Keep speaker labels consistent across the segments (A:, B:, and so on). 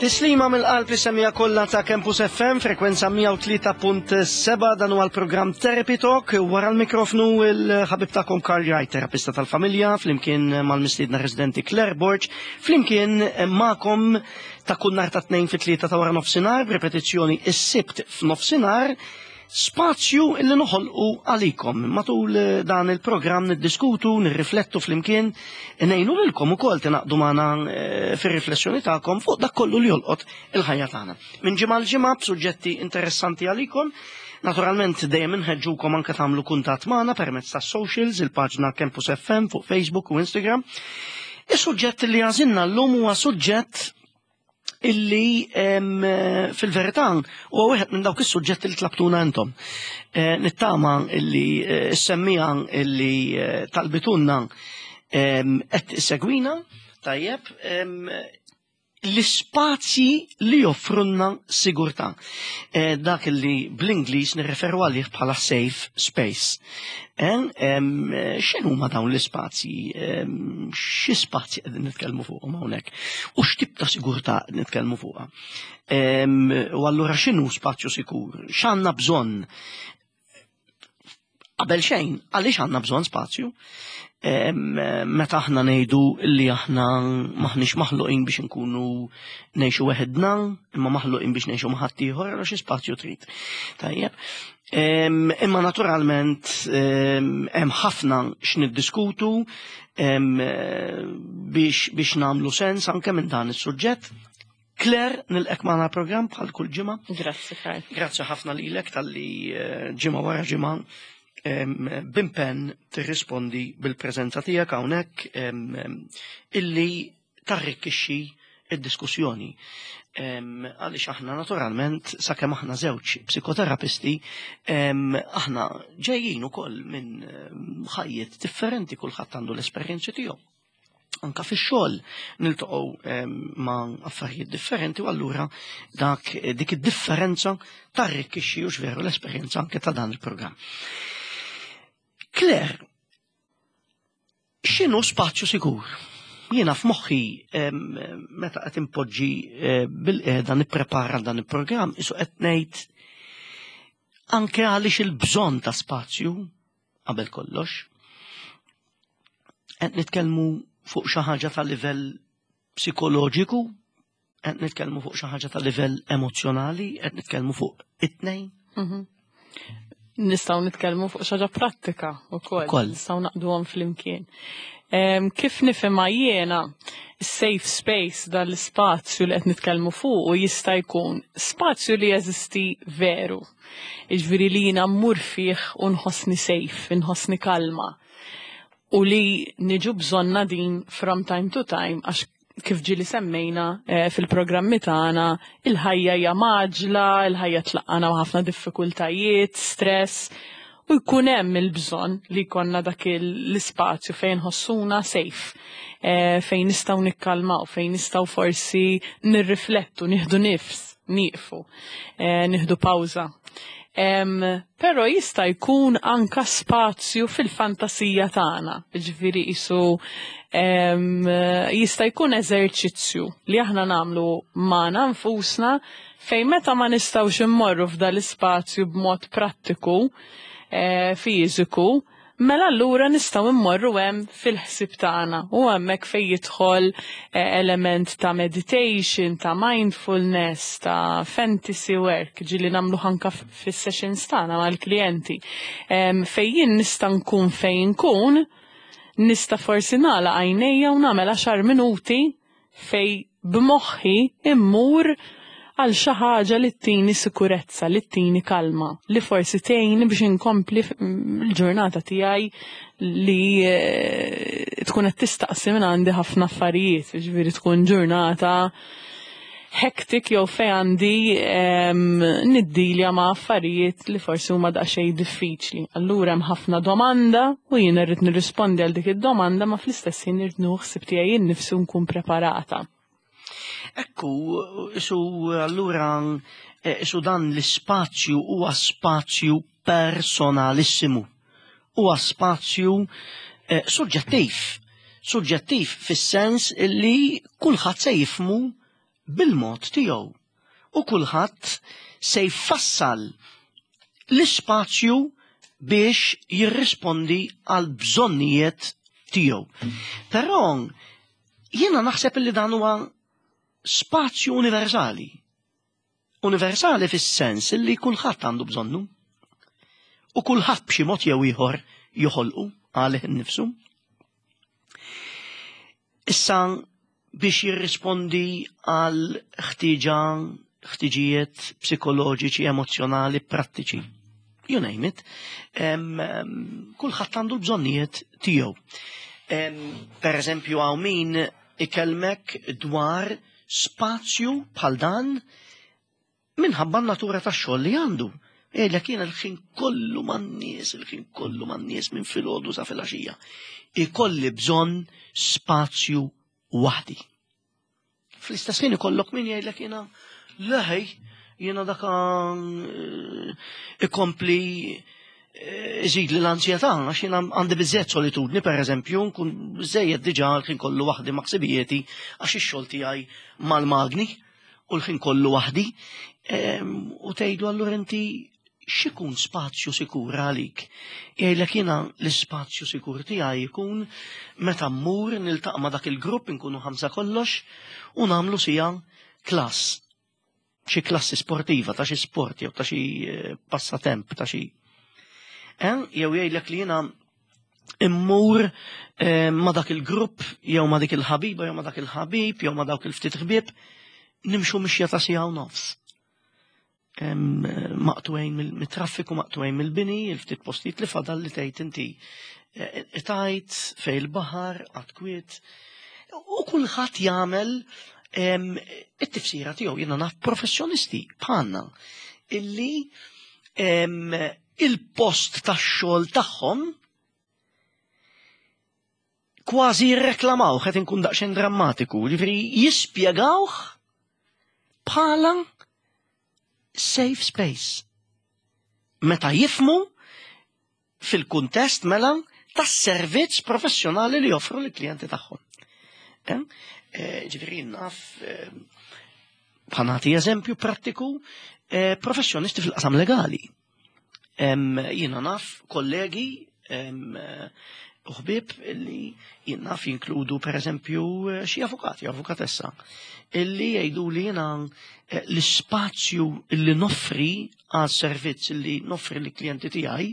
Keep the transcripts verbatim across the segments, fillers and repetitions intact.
A: Tislima mill-qalb li semmija kollha ta' Campus F M, frekwenza mija u tlieta punt seba' dan huwa l-programm Therapy Talk, wara l-mikrofonu il-ħabib tagħkom Karl Jaj, terapista tal-familja, flimkien mal-mistiedna residenti Claire Borg, flimkien magħkom ta' kull nhar ta' tnejn fi tlieta ta' wara nofsinhar, b'repetizzjoni is-sibt f'nofsinhar. Spazju illi noħolqu għalikom. Matul dan il-programm niddiskutu, nirriflettu flimkien, ngħinu lilkom ukoll tinaqdu magħna fir-riflessjoni tagħkom fuq dak kollu li jolqot il-ħajja tagħna. Minn ġimgħa l ġimgħa b'suġġetti interessanti għalikom. Naturalment dejjem inħeġġukom anke tagħmlu kuntatt magħna permezz tas-socials, il-paġna Campus F M fuq Facebook u Instagram. Is-suġġett li għażilna llum huwa suġġett illi fil-verità huwa wieħed minn dawk is-suġġetti li tlabtuna intom. Nittama illi s-semmija illi talbitunna qed segwina tajjeb l-ispazji li joffrunna sigurtà. Dak illi bl-Ingliż nirreferu għalih bħala safe space. X'inhuma dawn l-ispazji? X'i spazji qegħdin nitkellmu fuqhom hawnhekk? U x'tip ta' sigurtà qed nitkellmu fuqha? U allura x'inhu spazju sikur? X'għandna bżonn? Qabel xejn, għaliex għandna bżonn spazju? Meta aħna ngħidu li aħna maħniex maħluqin biex inkunu ngħixu weħedna, imma maħluqin biex ngħixu ma' ħadd ieħor, għal xi spazju trid. Tajjeb. Imma naturalment hemm ħafna x'niddiskutu biex biex nagħmlu sens anke minn dan is-suġġett. Claire, nilqek magħna programm bħal kull ġimgħa.
B: Grazzi Karl.
A: Grazzi ħafna lilek talli ġimgħa wara ġimgħa bimpen tirrispondi bil-preżenza tiegħek hawnhekk illi tarrikkixxi id-diskussjoni. Għaliex aħna naturalment sakemm aħna żewġ psikoterapisti aħna ġejjin ukoll minn ħajjiet differenti, kulħadd għandu l-esperjenzi tiegħu. Anka fix-xogħol niltaqgħu ma' affarijiet differenti u allura dak dik id-differenza tarrikkixxi u x'veru l-esperjenza anke ta' dan il-programm. Claire, x'inhu spazju sigur? Jiena f'moħħi meta qed impoġġi bil-qiegħda nipprepara dan il-programm isu qed ngħid anke għaliex il-bżonn ta' spazju qabel kollox. Qed nitkellmu fuq xi ħaġa ta' livell psikoloġiku, qed nitkellmu fuq xi ħaġa ta' livell emozjonali, qed nitkellmu fuq it-tnejn.
B: Nistgħu nitkellmu fuq xi ħaġa prattika wkoll. Nistgħu naqduhom flimkien. Kif nifhimha jiena safe space dan l-ispazju li qed nitkellmu fuq u jista' jkun spazju li jeżisti veru. Jiġifieri li jiena mmur fih u nħossni safe, inħossni kalma. U li niġu bżonna din from time to time għax kif ġili semmejna fil-programmi tagħna il-ħajja hija maġla, il-ħajja tlaqqana ma' ħafna diffikultajiet, stress, u jkun hemm il-bżonn li jkollna dak l-ispazju fejn ħossuna safe, fejn nistgħu nikkalmaw, fejn nistgħu forsi nirriflettu, nieħdu nifs, nieqfu, nieħdu pawża. Però jista' jkun anka spazju fil-fantasija tagħna, ġifieri qisu jista' jkun eżerċizzju li aħna nagħmlu magħna nfusna fejn meta ma nistgħux immorru f'dan l-ispazju b'mod prattiku, fiżiku, mela allura nistgħu immorru hemm fil-ħsieb tagħna u hemmhekk fejn jidħol element ta' meditation, ta' mindfulness, ta' fantasy work, ġieli nagħmlu ħanka fis-sessions tagħna mal-klijenti. Fejn jien nista' nkun fejn nkun, nista' forsi nagħlaq għajnejja u nagħmel għaxar minuti fejn b'moħħi immur għal xi ħaġa li ttini sikurezza, li ttini kalma, li forsi tgħinni biex inkompli l-ġurnata tiegħi li tkun qed tistaqsi minn għandi ħafna affarijiet, jiġifieri tkun ġurnata hektik jew fejn għandi niddilja ma' affarijiet li forsi huma daqsxejn diffiċli. Allura hemm ħafna domanda u jien irrid nirrispondi għal dik id-domanda ma fl-istess ħin irid ħsieb tiegħi nnifsi nkun preparata.
A: Ekku, isu allura isu dan l-ispazju huwa spazju personalissimu, huwa spazju suġġettiv, suġġettiv fis-sens li kulħadd se jifhmu bil-mod tiegħu. U kulħadd se jfassal l-ispazju biex jirrispondi għal bżonnijiet tiegħu. Però jiena naħseb li dan huwa spazju universali. Universali fis-sens li kulħadd għandu bżonnu. U kulħadd b'xi mod jew ieħor joħolqu għalih innifsu. Issa biex jirrispondi għal ħtiġa ħtiġijiet psikoloġiċi, emozjonali, prattiċi. You name it. Um, um, kulħadd għandu l-bżonnijiet tiegħu. Um, per eżempju għaw min ikelmek dwar spazju bħal dan minħabba natura tax-xogħol li għandu. Ejla kien il-ħin kollu man-nies, il-ħin kollu man-nies minn filgħodu sa filgħaxija. Ikolli bżonn spazju waħdi. Fl-istess ħin ikollok min jgħidlek jiena leħej jiena daka ikompli iżid li l-ansjetà għax jiena għandi biżżejjed solitudni pereżempju, nkun biżżejjed diġà l-ħin kollu waħdi ma' ħsibijieti għax ix-xogħol tiegħi mal-magni u l-ħin kollu waħdi. U tgħidu allura inti x'ikun spazju sikur għalik. Jgħidlek jiena l-ispazju sikur tiegħi jkun meta mmur niltaqa' ma' dak il-grupp inkunu ħamsa kollox u nagħmlu sija klass. Xi klassi sportiva ta' xi sport jew ta' xi passatemp ta' xi. Jew jgħidlek li jiena immur ma' dak il-grupp jew ma' dik il-ħabiba jew ma' dak il-ħabib jew ma' dawk il-ftit ħbieb nimxu mixja ta' sija u nofs. Maqtuwejn mit-traffiku, maqtuwejn mill-bini, il-ftit postijiet li fadal li tgħid inti tajt fej il-baħar, għad-kwiet. U kulħadd jagħmel it-tifsira tiegħu. Jiena naf professjonisti bħalna illi il-post tax-xogħol tagħhom kważi jirreklamaw qed inkun daqsxejn drammatiku, jiġifieri jispjegawh bħala safe space. Meta jifmu fil-kuntest mela tas-servizz professjonali li joffru lill-klijenti tagħhom. Ġifieri naf bħanati eżempju prattiku professjonisti fil-qasam legali. Jiena naf kollegi uħbib illi jiena naf jinkludu per eżempju xi avukati, avukatessa, illi jgħidu li jiena l-ispazju illi noffri għal servizz illi noffri li klijenti tiegħi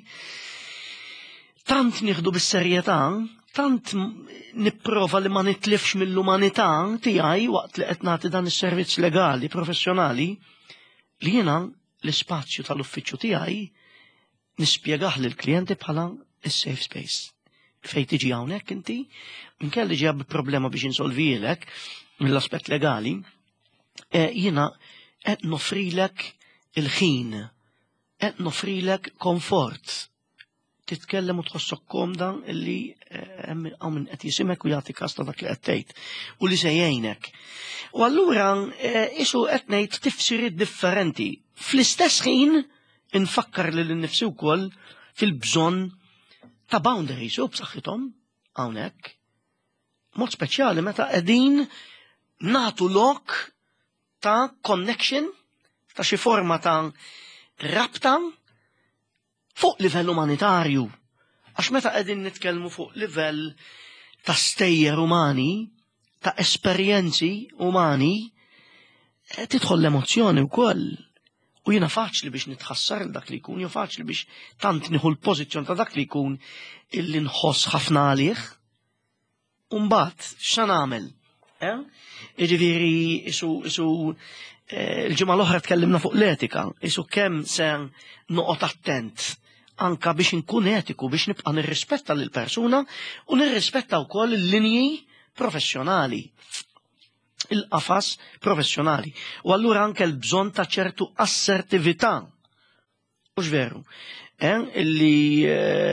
A: tant nieħdu bis-serjetà, tant nipprova li ma nitlifx mill-umanità tiegħi waqt li qed nagħti dan is-servizz legali, professjonali, li jiena l-ispazju tal-uffiċċju tiegħi nispjegah lill-klijenti bħala is-safe space. Fejn tiġi hawnhekk inti, inkelli ġi għab problema biex insolvilek mill-aspett legali, jiena qed nofrilek il-ħin, qed nofrilek komfort. Titkellem u tħossok komda illi hawn min qed jisimek u jagħti każ ta' dak li qed tgħid u li se jgħinek. U allura isu qed ngħid tifsiriet differenti. Fl-istess ħin infakkar lil innifsi wkoll fil-bżonn ta' boundaries u b'saħħithom hawnhekk. Mod speċjali meta qegħdin nagħtu lok ta' connection, ta' xi forma ta' rabta fuq livell umanitarju. Għax meta qegħdin nitkellmu fuq livell ta' stejjer umani, ta' esperjenzi umani, tidħol l-emozzjoni wkoll. U jiena faċli biex nitħassar dak li jkun, jew faċli biex tant nieħu l-pożizzjon ta' dak li jkun illi nħoss ħafna għalih. U mbagħad x'sa nagħmel? Jiġifieri isu isu l-ġimgħa l-oħra tkellimna fuq l-etika, isu kemm se noqgħod attent anka biex inkun etiku, biex nibqa' nirrispetta lil persuna u nirrispetta wkoll il-linji professjonali. Il-qafas professjonali. U allura anke l-bżonn ta' ċertu assertività. Mhux veru. Illi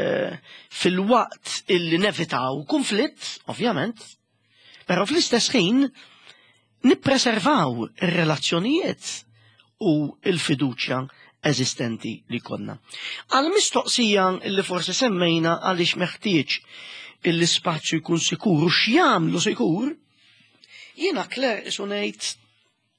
A: fil-waqt illi nevitaw konflitt, ovvjament, però fl-istess ħin nippreservaw ir-relazzjonijiet u l-fiduċja eżistenti li konna. Għal mistoqsija illi forsi semmejna għaliex meħtieġ il-spazju jkun sikur u x'jagħmlu sikur, jiena Claire isu ngħid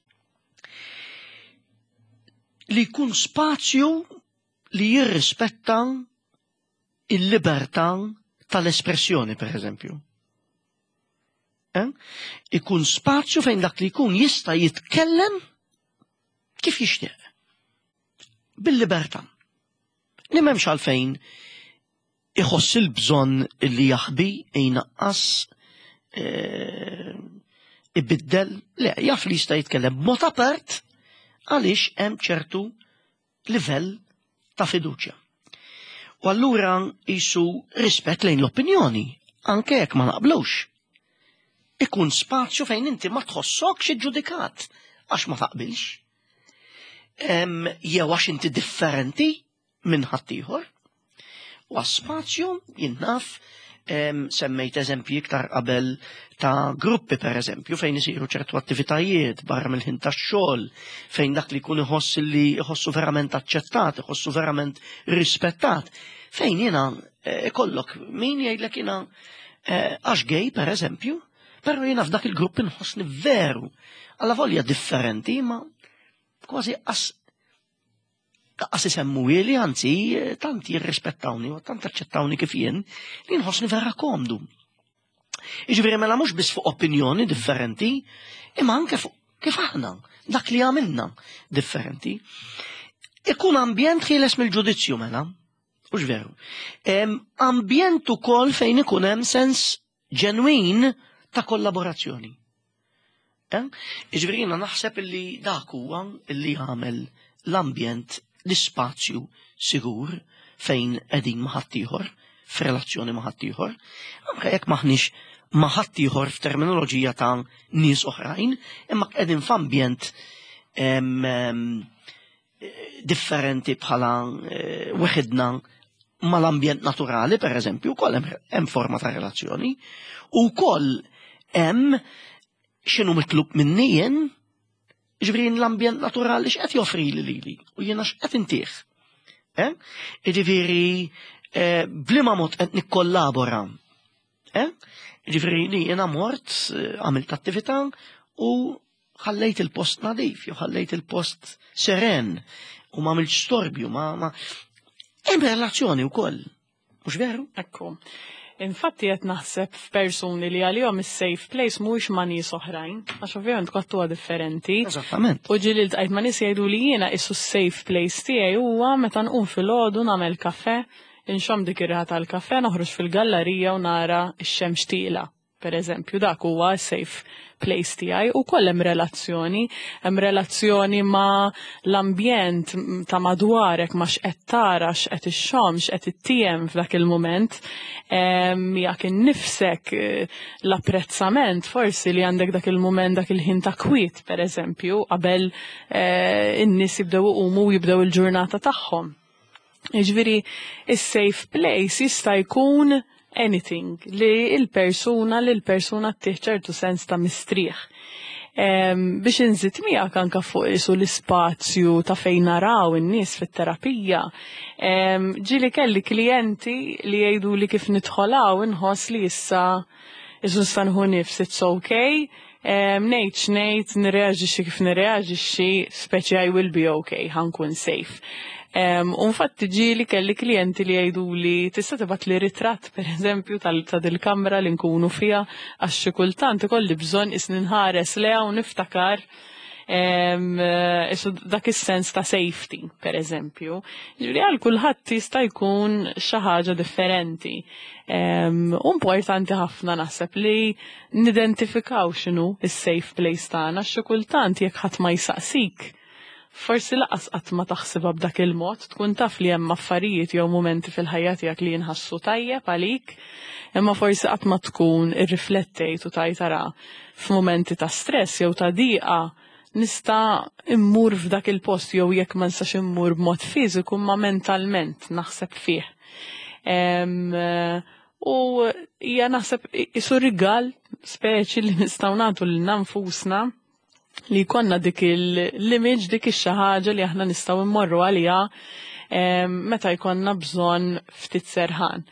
A: li jkun spazju li jirrispetta il-libertà tal-espressjoni, per eżempju. Eh? Ikun spazju fejn dak li jkun jista' jitkellem kif jixtieq. Bil-libertà. Li m'hemmx għalfejn iħoss il-bżonn li jaħbi jnaqqas e, ibiddel, le, jaf li jista' jitkellem b'mod apert għaliex hemm ċertu livell ta' fiduċja. U allura jisu rispett lejn l-opinjoni, anke jekk ma naqblux. Ikun spazju fejn inti ma tħossokx iġġudikat għax ma taqbilx. Jew għax inti differenti minn ħaddieħor. U spazju jinnaf semmejt eżempji iktar qabel ta' gruppi per eżempju fejn isiru ċertu attivitajiet barra mill-ħin tax-xogħol, fejn dak li jkun iħoss li iħossu verament aċċettat, iħossu verament rispettat, fejn jiena ikollok min jgħidlek jiena għax gej per eżempju, però jiena f'dak il-grupp inħossni veru alla volja differenti ma kważi qas qas isemmu li anzi tant jirrispettawni u tant aċċettawni kif jien li nħossni vera komdu. Iġifieri mela mhux biss fuq opinjoni differenti, imma anke fuq kif aħna, dak li għamilna differenti. Ikun ambjent ħieles mill-ġudizzju mela, mhux veru. Ambjent ukoll fejn ikun hemm sens ġenwin ta' kollaborazzjoni. Iġifieri jiena naħseb illi dak huwa illi jagħmel l-ambjent l-ispazju sigur fejn qegħdin ma' ħaddieħor, f'relazzjoni ma' ħaddieħor, anke jekk maħniex ma' ħaddieħor f'terminoloġija ta' nies oħrajn, imma qegħdin f'ambjent differenti bħala weħidna mal-ambjent naturali, per eżempju, wkoll hemm forma ta' relazzjoni, u wkoll hemm x'inhu mitlub minni jien, ġifieri l-ambjent naturali x'qed joffri li lili u jiena x'qed intih. Ġifieri bliema mod qed nikkollabora. Ġifieri li jiena mort għamilt attività u ħallejt il-post nadif, jew ħallejt il-post seren u ma għamilx storbju, ma ma hemm relazzjoni wkoll. Mhux veru?
B: Ekku. Infatti qed naħseb f'persuni li għalihom is-safe place mhuwiex ma' nies oħrajn, għax ovvjament kottuha differenti.
A: Eżattament.
B: U ġieli ltqajt ma' nies jgħidu li jiena issu s-safe place tiegħi huwa meta nqum filgħodu nagħmel kafè, inxomm dik ir-riħa tal-kafè, noħroġ fil-gallerija u nara x-xemx tieqla. Per eżempju, dak huwa safe place tiegħi u koll hemm relazzjoni, hemm relazzjoni ma' l-ambjent ta' madwarek ma' x'qed tara, x'qed ixxomm, x'qed ittiem f'dak il-mument, jekk innifsek l-apprezzament forsi li għandek dak il-mument dak il-ħin ta' kwiet, per eżempju, qabel in-nies jibdew iqumu u jibdew il-ġurnata tagħhom. Jiġifieri is-safe place jista' jkun anything li il-persuna li l-persuna ttieħ ċertu sens ta' mistrieħ. Biex inżid miegħek anke fuq isu l-ispazju ta' fejn naraw in-nies fit-terapija. Ġieli kelli klijenti li jgħidu li kif nidħolaw inħoss li issa isu nista' nħu nifs it's okay, ngħid x'ngħid, nirreaġixxi kif nirreaġixxi, speċi I will be okay, ħankun safe. U infatti ġieli kelli klijenti li jgħidu li tista' tibgħat li ritratt pereżempju ta' dil-kamra li nkunu fiha għax xi kultant ikolli bżonn is ninħares leha u niftakar dak is-sens ta' safety, pereżempju. Ġifieri għal kulħadd jista' jkun xi ħaġa differenti. Importanti ħafna naħseb li nidentifikaw x'inhu is-safe place tagħna xi kultant jekk ħadd ma jsaqsik. Forsi laqas qatt ma taħsibha b'dak il-mod, tkun taf li hemm affarijiet jew mumenti fil-ħajja tiegħek li jinħassu tajjeb għalik, imma forsi qatt ma tkun irriflettejt u tajt tara f'mumenti ta' stress jew ta' diqa nista' immur f'dak il-post jew jekk ma nistax immur b'mod fiżiku ma mentalment naħseb fih. U hija naħseb isu rigal speċi li nistgħu nagħtu lil nfusna li konna dik l-image, dik ix-xi ħaġa li aħna nistgħu immorru għaliha meta jkollna bżonn ftit serħan.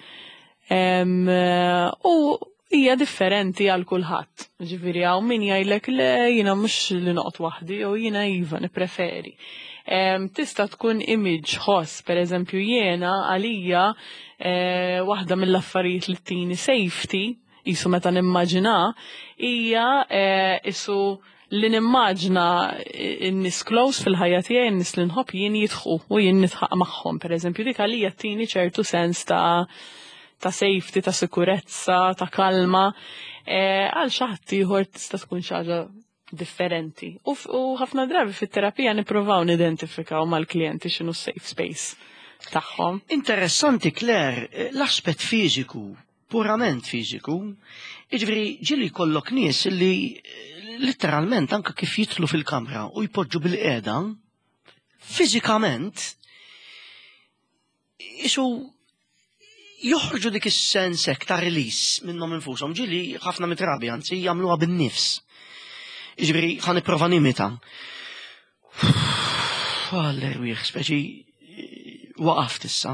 B: U hija differenti għal kulħadd. Ġifieri hawn min jgħidlek le jiena mhux li noqgħod waħdi jew jiena iva nippreferi. tista' tkun image ħoss, pereżempju jiena għalija waħda mill-affarijiet li tini safety, isu meta nimmaġina, hija isu li nimmaġna n-nis close fil-ħajja tiegħi, n-nis li nħobb jien jidħu u jien nitħaq magħhom. Pereżempju dik għalija tini ċertu sens ta' ta' safety, ta' sikurezza, ta' kalma, għal xi ħadd ieħor tista' tkun xi ħaġa differenti. U ħafna drabi fit-terapija nippruvaw nidentifikaw mal-klijenti x'inhu safe space tagħhom.
A: Interessanti, Claire, l-aspett fiżiku, purament fiżiku, jiġifieri ġieli jkollok nies li letteralment anke kif jidħlu fil-kamra u jpoġġu bil-qiegħda, fiżikament isu joħorġu dik is-sens hekk ta' release minnhom infushom, ġieli ħafna mitrabi anzi jagħmluha bin-nifs. Jiġifieri ħa nipprova nimita. Allerwieħ, speċi waqaft issa.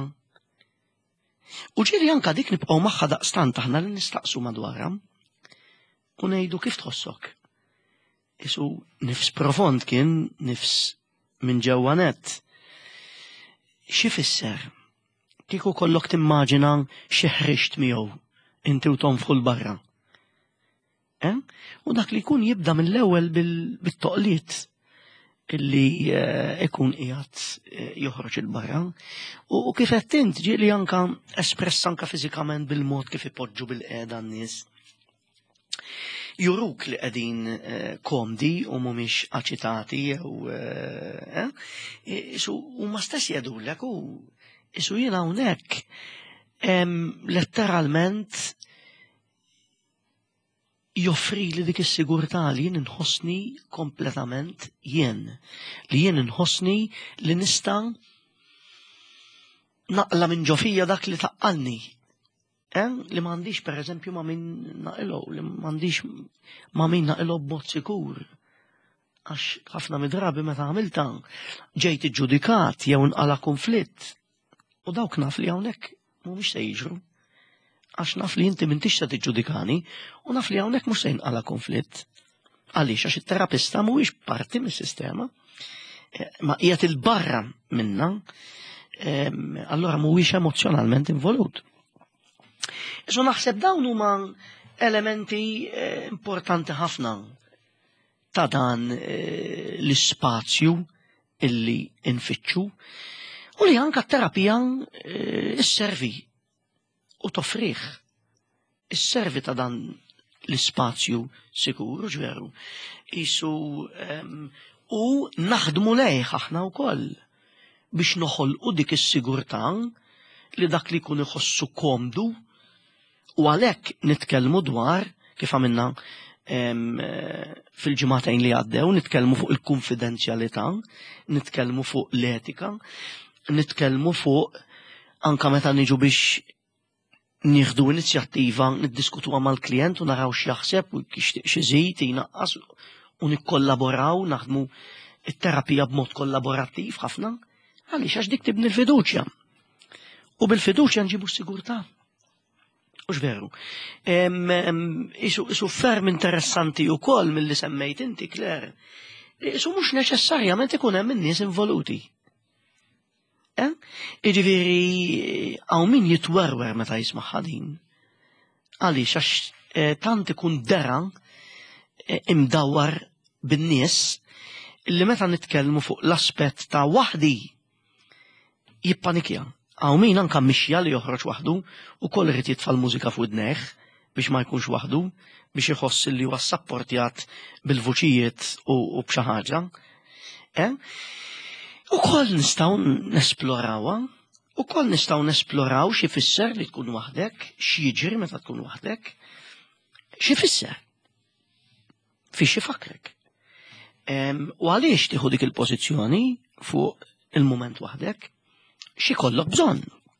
A: U ġieli anke dik nibqgħu magħha daqstant aħna li nistaqsu madwarha u ngħidu kif tħossok. Isu nifs profond kien nifs minn ġewwa nett. Xi fisser? Kieku kollok timmaġina xi ħriġt miegħu inti u tonfħu l-barra. U dak li jkun jibda mill-ewwel bit-toqliet illi ikun qiegħed joħroġ il-barra. U kif qed int ġieli anke espress anke fiżikament bil-mod kif ipoġġu bil-qiegħda n-nies. Juruk li qegħdin komdi u mhumiex aċitati jew isu huma stess jgħidulek u isu jien hawnhekk letteralment joffri li dik is-sigurtà li jien inħossni kompletament jien. Li jien inħossni li nista' naqla minn ġofija dak li taqqalni. Li m'għandix pereżempju ma' min naqilgħu, li m'għandix ma' min naqilgħu b'mod sikur. Għax ħafna midrabi meta għamilta ġejt iġġudikat jew inqala konflitt. U dawk naf li hawnhekk mhumiex se jiġru. Għax naf li inti m'intix se tiġġudikani u naf li hawnhekk mhux se jinqala konflitt. Għaliex għax it-terapista mhuwiex parti mis-sistema, ma qiegħed il-barra minnha, allura mhuwiex emozjonalment involut. Isu naħseb dawn huma elementi importanti ħafna ta' dan l-ispazju illi infittxu u li anke t-terapija isservi u toffrih. Isservi ta' dan l-ispazju sikur, ġveru. Isu u naħdmu lejh aħna wkoll biex noħolqu dik is-sigurtà li dak li jkun iħossu komdu. U għalhekk nitkellmu dwar kif għamilna fil-ġimagħtejn li għaddew, nitkellmu fuq il-konfidenzjalità, nitkellmu fuq l-etika, nitkellmu fuq anke meta niġu biex nieħdu inizjattiva niddiskutuha mal-klijent u naraw x'jaħseb u xi żid jinaqqas u nikkollaboraw, naħdmu it-terapija b'mod kollaborattiv ħafna, għaliex għax dik tibni l-fiduċja. U bil-fiduċja nġibu s-sigurtà. Ux veru. Isu ferm interessanti u koll mill-li semmejt inti, Claire. Isu mux neċessarjament ikun hemm in-nies involuti. Iġifieri hawn min jitwerwer meta jisma' ħadin. Għaliex għax tant ikun dera imdawwar bin-nies illi meta nitkellmu fuq l-aspett ta' waħdi jippanikja. Għaw min anka mixja li joħroġ waħdu u koll irid jitfal mużika fuq id-neħ biex ma jkunx waħdu, biex iħoss li huwa sapportjat bil-vuċijiet u b'xi ħaġa. U koll nistgħu nesplorawha, u koll nistgħu nesploraw xi fisser li tkun waħdek, x'jiġri meta tkun waħdek, xi fisser. Fiex ifakrek. U għaliex tieħu dik il-pożizzjoni fuq il-mument waħdek? Xi kollok bżonn.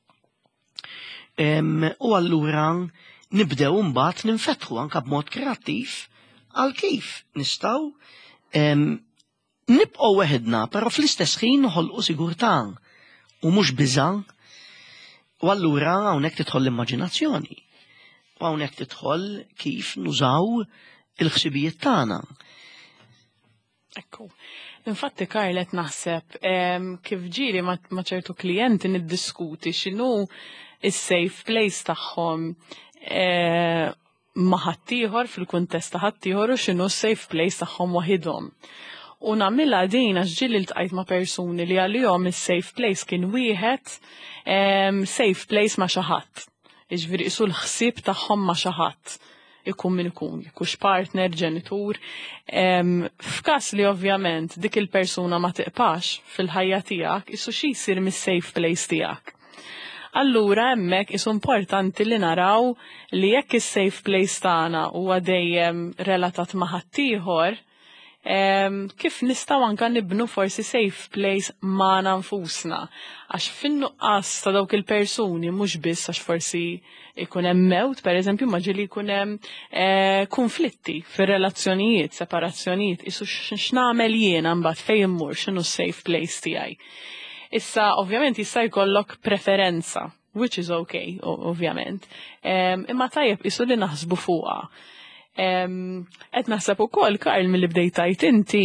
A: U allura nibdew mbagħad ninfetħu anke b'mod kreattiv għal kif nistgħu nibqgħu weħedna, però fl-istess ħin noħolqu sigurtà u mhux biża' u allura hawnhekk tidħol l-immaġinazzjoni. U hawnhekk tidħol kif nużaw il-ħsibijiet tagħna.
B: Ekku. Infatti Karlet naħseb kif ġiri ma' ċertu klijenti niddiskuti x'inhu is-safe place tagħhom ma' ħaddieħor fil-kuntest ta' ħaddieħor u x'inhu safe place tagħhom waħidhom. U nagħmilha din għax ġieli ltqajt ma' persuni li għalihom is-safe place kien wieħed safe place ma' xi ħadd. Jiġifieri qisu l-ħsieb tagħhom ma' xi ħadd. Ikun min ikun, jekux partner, ġenitur. F'każ li ovvjament dik il-persuna ma tiqpax fil-ħajja tiegħek, isu xi jsir mis-safe place tiegħek. Allura hemmhekk isu importanti li naraw li jekk is-safe place tagħna huwa dejjem relatat ma' ħaddieħor, kif nistgħu anke nibnu forsi safe place magħna nfusna. Għax fin-nuqqas ta' dawk il-persuni mhux biss għax forsi ikun hemm mewt, pereżempju ma ġieli jkun hemm konflitti fir-relazzjonijiet, separazzjonijiet, isu x'nagħmel jiena mbagħad fejn immur x'inhu s-safe place tiegħi. Issa ovvjament jista' jkollok preferenza, which is okay, ovvjament. Imma tajjeb isu li naħsbu fuqha. Qed naħseb ukoll Karl milli bdejtajt inti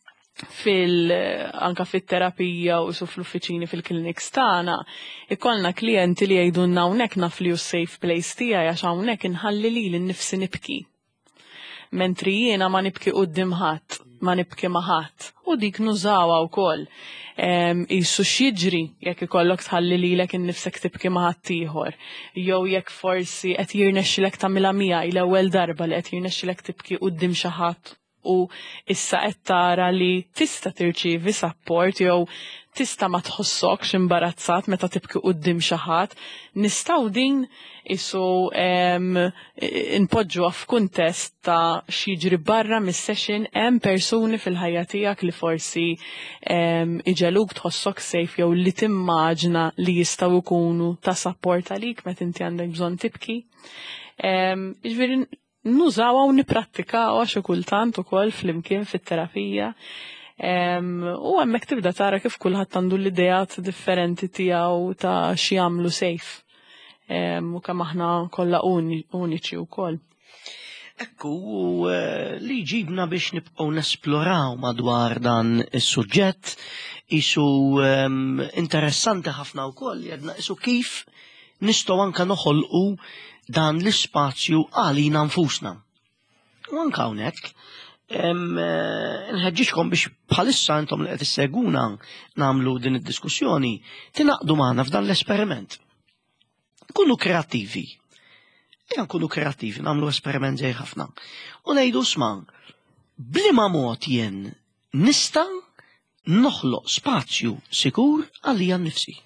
B: fil anka fit-terapija u su fl-uffiċini fil-kliniks tagħna, ikollna klijenti li jgħidulna hawnhekk naf li hu safe place tiegħi għax hawnhekk inħalli lili nnifsi nibki. Mentri jiena ma nibki quddiem ħadd, ma nibki ma' ħadd, u dik nużawha wkoll. Qisu x'jiġri jekk ikollok tħalli lilek innifsek tibki ma' ħadd ieħor, jew jekk forsi qed jirnexxilek tagħmilha miegħi l-ewwel darba li qed jirnexxilek tibki quddiem xi ħadd u issa qed tara li tista' tirċievi support jew tista' ma tħossokx imbarazzat meta tibki quddiem xi ħadd, nistgħu din isu npoġġuha f'kuntest ta' x'jiġri barra mis-session hemm persuni fil-ħajja tiegħek li forsi iġeluk tħossok safe jew li timmaġna li jistgħu jkunu ta' support għalik meta inti għandek bżonn tibki. Jiġifieri nużawha u nipprattikaw xi kultant ukoll flimkien fit-terapija. U hemmhekk tibda tara kif kulħadd għandu l-idejat differenti tiegħu ta' xi jagħmlu safe. U kemm aħna kollha uniċi wkoll.
A: Ekku, li ġibna biex nibqgħu nesploraw madwar dan is-suġġett isu interessanti ħafna wkoll li għedna isu kif nistgħu anke noħolqu dan l-ispazju għalina nfusna. U anke hawnhekk nħeġġixkom biex bħalissa intom li qed isseguna nagħmlu din id-diskussjoni tingħaqdu magħna f'dan l-esperiment. Kunu kreattivi. Ejja nkunu kreattivi, nagħmlu esperiment żej ħafna. U ngħidu sma' bliema mod jien nista' noħloq spazju sikur għalija nnifsi.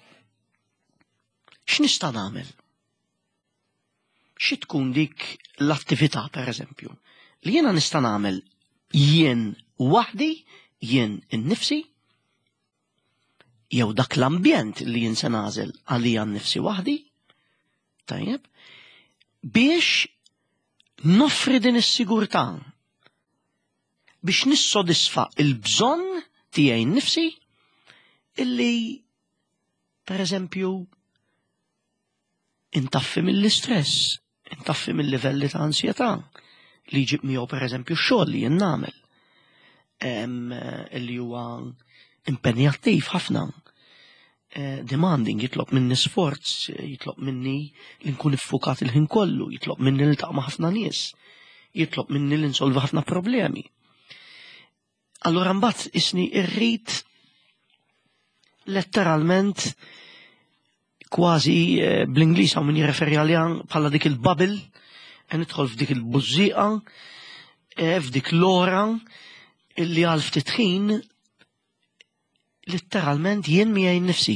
A: X'nista' nagħmel? Xi tkun dik l-attività pereżempju li jiena nista' nagħmel jien waħdi, jien innifsi, jew dak l-ambjent li jien se nagħżel għalija nnifsi waħdi, tajjeb, biex noffri din is-sigurtà, biex nissodisfa il-bżonn tiegħi nnifsi illi pereżempju intaffi mill-istress, intaffi mill-livelli ta' ansjetà li jġib miegħu pereżempju x-xogħol li jien nagħmel. Illi huwa impenjattiv ħafna, demanding, jitlob minni sforz, jitlob minni li nkun iffukat il-ħin kollu, jitlob minni li taqma ħafna nies, jitlob minni li nsolvi ħafna problemi. Allura mbagħad isni irrid letteralment kważi bl-Ingliż hawn min jirreferi għaliha bħala dik il-bubble, nidħol f'dik il-bużżieqa, f'dik l-ora illi għal ftit ħin letteralment jien miegħi nnifsi.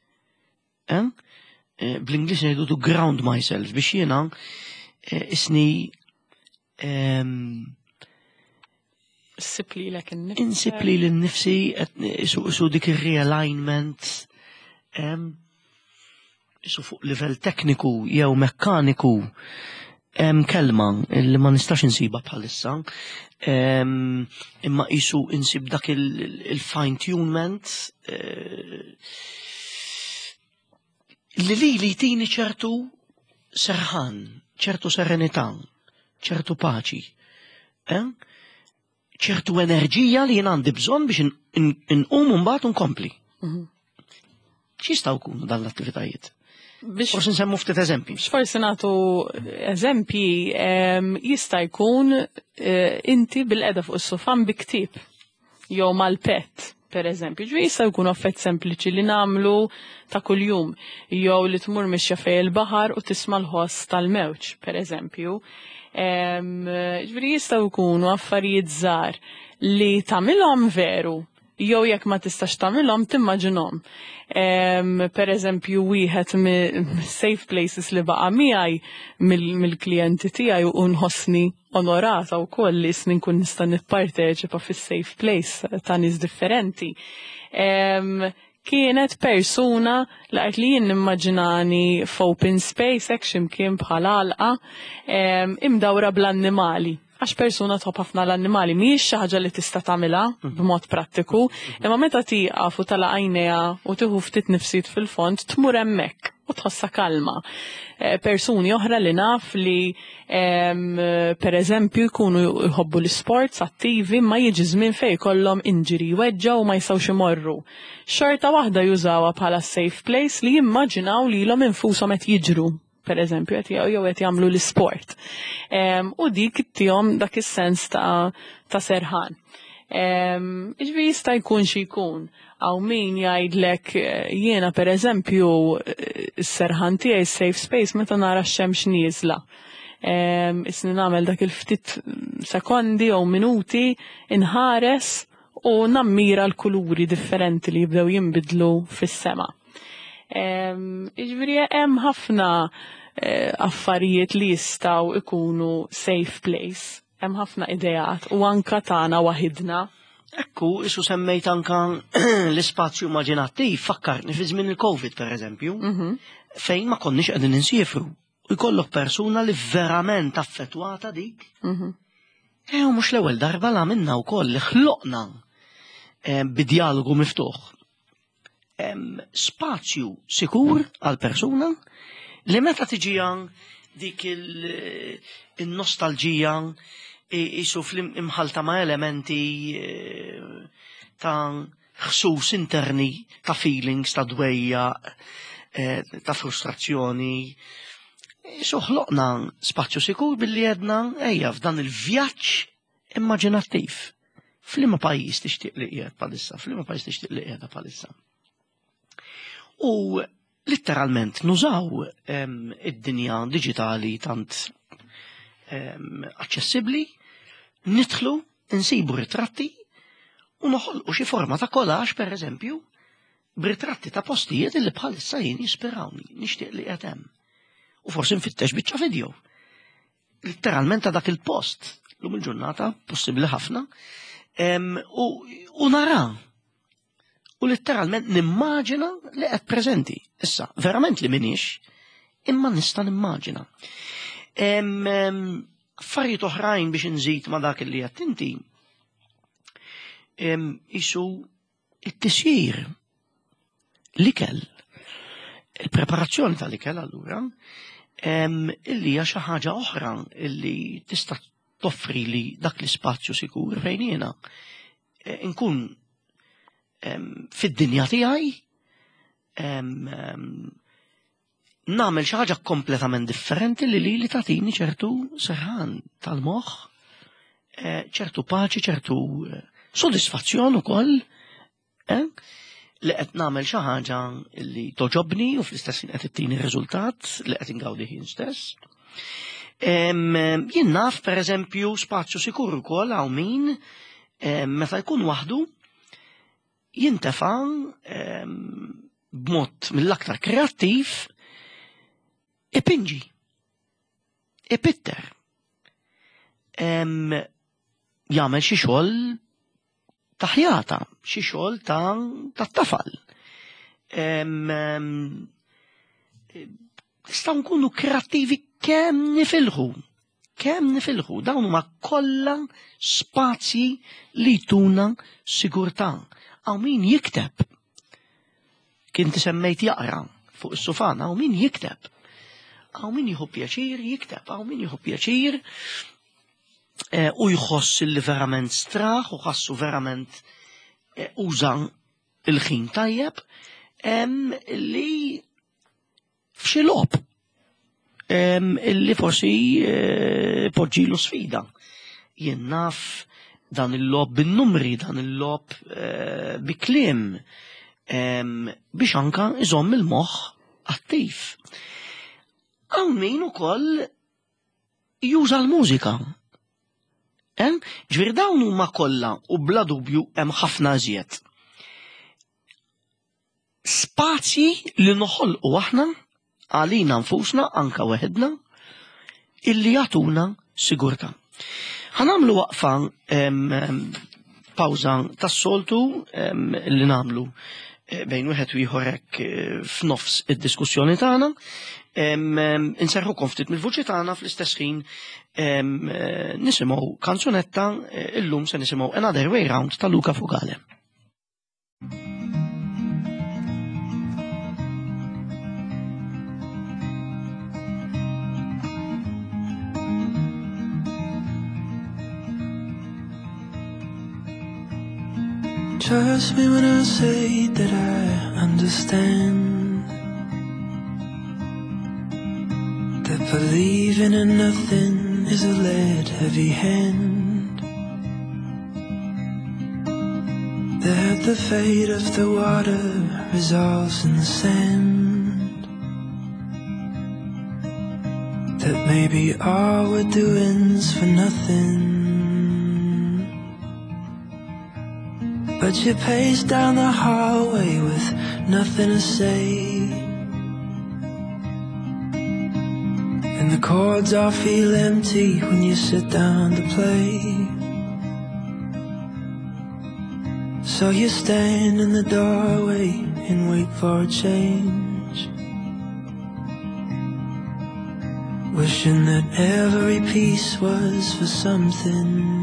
A: Bl-Ingliż ngħidu to ground myself biex jiena isni
B: insib lilek innifsi.
A: Insib lili nnifsi isu dik ir-realignment isu fuq livell tekniku jew mekkaniku kelma li ma nistax insiba bħalissa, imma qisu insib dak il-fine tunement li li li tini ċertu serħan, ċertu serenità, ċertu paċi. ċertu enerġija li jien għandi bżonn biex inqum mbagħad nkompli. X'jistgħu jkunu dan l-attivitajiet? Forsi nsemmu ftit eżempji.
B: Forsi nagħtu eżempji jista' jkun inti bil-qiegħda fuq is-sofan bi ktieb jew mal-pett. Per eżempju, ġwi jista' jkun affett sempliċi li nagħmlu ta' kuljum, jew li tmur mixja fejn il-baħar u tisma' l-ħoss tal-mewġ, per eżempju. Ġifieri jistgħu jkunu affarijiet żgħar li tagħmilhom veru, jew jekk ma tistax tagħmilhom timmaġinhom. Per eżempju, wieħed safe places li baqa' miegħi mill-klijenti tiegħi u nħossni onorata wkoll li isni nkun nista' nipparteċipa fis-safe place ta' nies differenti. Kienet persuna li qed li jien nimmaġinani f'open space hekk x'imkien bħal għalqa imdawra bl-annimali. Għax persuna tħobb ħafna l-annimali mhijiex xi ħaġa li tista' tagħmilha b'mod prattiku, imma meta tieqaf u tala' għajnejha u tieħu ftit nifsiet fil-fond tmur hemmhekk u tħossha kalma. Persuni oħra li naf li pereżempju jkunu jħobbu l-isports attivi ma jiġi żmien fejn ikollhom injury weġġa u ma jistgħux imorru. Xorta waħda jużawha bħala safe place li jimmaġinaw lilhom infushom qed jiġru. Per eżempju, jew qed jagħmlu l-isport. U dik ittihom dak is-sens ta' serħan. Iġbi jista' jkun xi jkun. Hawn min jgħidlek jiena pereżempju s-serħan tiegħi safe space meta nara x-xemx nieżla. Isni nagħmel dak il-ftit sekondi jew minuti inħares u nammira l-kuluri differenti li jibdew jinbidlu fis-sema. Iġifieri hemm ħafna affarijiet li jistgħu ikunu safe place, hemm ħafna ideat u anka tagħna waħidna.
A: Ekku, isu semmejt anka l-ispazju immaġinattiv, fakkarni fi żmien il-Covid pereżempju, fejn ma konniex qegħdin insifru u jkollok persuna li verament affettwata dik. Eh, mhux l-ewwel darba la minna wkoll li ħloqna bid-dialogu miftuħ. Spazju sikur għal persuna li meta tiġijan dik il-nostalġija jisu fl-imħalta ma' elementi ta' ħsus interni, ta' feelings, ta' dwejja, ta' frustrazzjoni. Jisu ħloqna spazju sikur billi jedna ejja f'dan il-vjaġġ immaġinattiv. F'liema pajjiż tixtieq li qiegħed bħalissa, f'liema pajjiż tixtieq li qiegħda bħalissa. U letteralment nużaw id-dinja digitali tant aċċessibbli, nidħlu, insibu ritratti u noħolqu xi forma ta' kollax pereżempju b'ritratti ta' postijiet li bħalissa jien jispirawni, nixtieq li qed hemm. U forsi nfittex biċċa video. Letteralment ta' dak il-post lum il-ġurnata, possibbli ħafna, u nara. U letteralment nimmaġina li qed preżenti. Issa, verament li minix, imma nista' nimmaġina. Affarijiet oħrajn biex inżid ma' dak li qed inti. Isu it-tisjir, l-ikel, il-preparazzjoni tal-ikel allura, illi hija xi ħaġa oħra illi tista' toffri li dak l-ispazju sikur fejn jiena nkun fid-dinja tiegħi nagħmel xi ħaġa kompletament differenti li li tagħtini ċertu serħan tal-moħħ, ċertu paċi, ċertu sodisfazzjon ukoll li qed nagħmel xi ħaġa li toġobni u fl-istess qed ittini riżultat li qed ingawdi ħin stess. Jien naf pereżempju spazju sikur ukoll hawn min meta jkun waħdu jintefa' b'mod mill-aktar kreattiv ipinġi, ipitter, jagħmel xi xogħol ta' ħjata, xi xogħol ta' tafal. Nistgħu nkunu kreattivi kemm nifilħu, kemm nifilħu, dawn huma kollha spazji li jtuna sigurtà. Hawn min jikteb, kien tisemmejt jaqra fuq is-sufan, hawn min jikteb, hawn min jieħu pjaċir jikteb, hawn min jieħu pjaċir u jħoss li verament straħ u ħassu verament uża il-ħin tajjeb li f'xi logħob illi forsi poġġilu sfida. Jien naf dan il-logħob bin-numri, dan il-logħob bi kliem biex anka iżomm il-moħħ attiv. Hawn min ukoll juża l-mużika. Ġifier dawn huma kollha u bla dubju hemm ħafna iżjed spazji li noħolqu aħna għalina nfusna anka weħedna illi jagħtuna sigurtà. Ħanamlu waqfa pawża tas-soltu illi nagħmlu bejn wieħed u ieħor hekk f'nofs id-diskussjoni tagħna. Inserħukom ftit mill-vuċi tagħna fl-istess ħin nisimgħu kanzunetta illum se nisimgħu Another Way Round ta' Luca Fogale.
C: Trust me when I say that I understand that believing in nothing is a lead-heavy hand, that the fate of the water resolves in the sand, that maybe all we're doing's for nothing. But you pace down the hallway with nothing to say, and the chords all feel empty when you sit down to play. So you stand in the doorway and wait for a change, wishing that every piece was for something.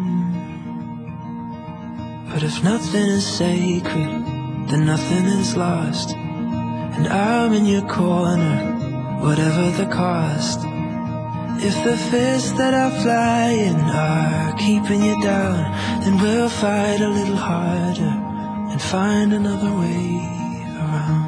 C: But if nothing is sacred, then nothing is lost, and I'm in your corner, whatever the cost. If the fists that are flying are keeping you down, then we'll fight a little harder and find another way around.